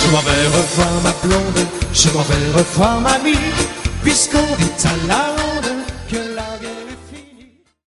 m'en vais revoir ma blonde, je m'en vais revoir mamie, puisqu'on est à la